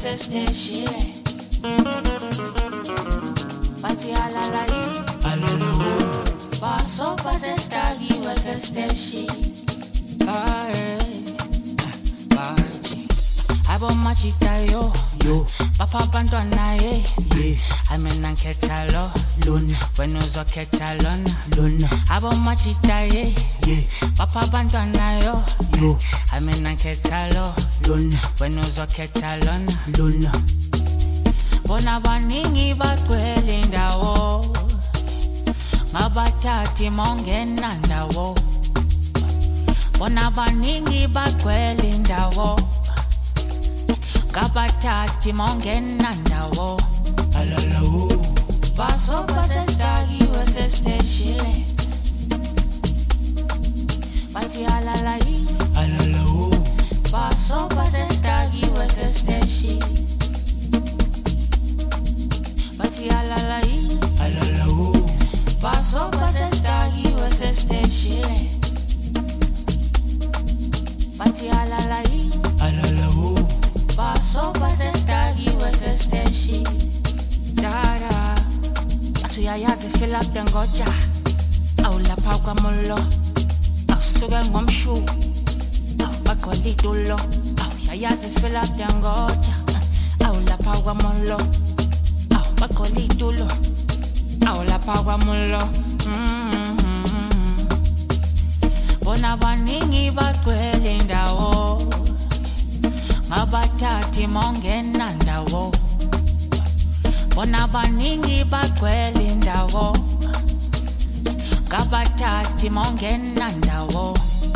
steshile. Pati alala paso pase stagi wese steshi. Abo machita yo papa bantwana ye amena nketalo luna when uzo ketalon luna abo machita ye papa bantwana yo amena nketalo luna when uzo ketalon luna bona baningi bagcwele ndawo ngabathathi mongena ndawo bona baningi bagcwele ndawo ngabathathi mongena ndawo alalawo paso pase stagi wese steshile pati alalawo paso pase stagi wese steshile pati alalawo paso pase stagi wese steshile pati alalawo paso pase stagi wese steshi dada atu yayazi fill up the ngoja au lapha kwamulo asuke ngomshu au bakolitulo au yayazi fill up the ngoja au lapha kwamulo au bakolitulo au lapha kwamulo bona baningi bagcwele ndawo ngabathathi mongena ndawo bona baningi bagcwele ndawo ngabathathi mongena ndawo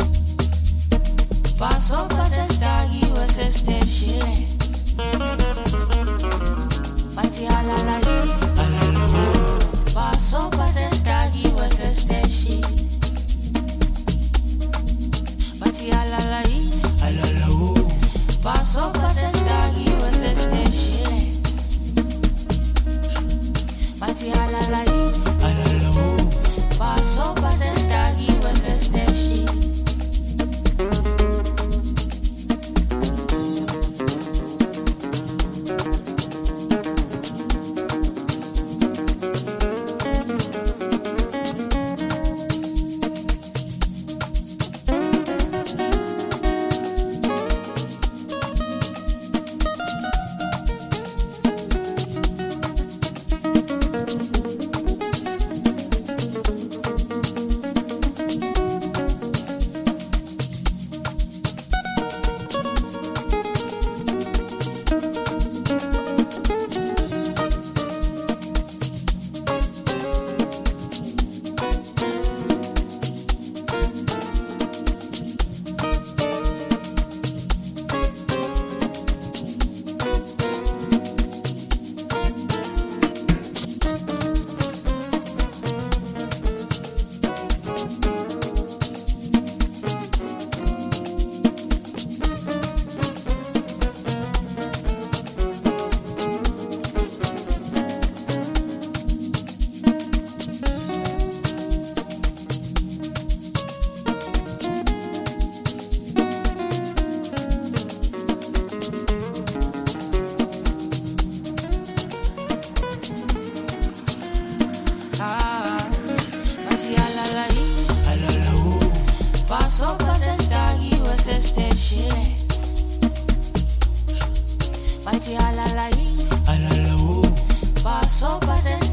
paso pase stagi wese steshile pati alalawo paso pase stagi wese steshile pati alalawo paso pase stagi wese steshile pati alalawo paso pase stagi wese steshile paso pase stagi wese steshile pati alalawo paso pase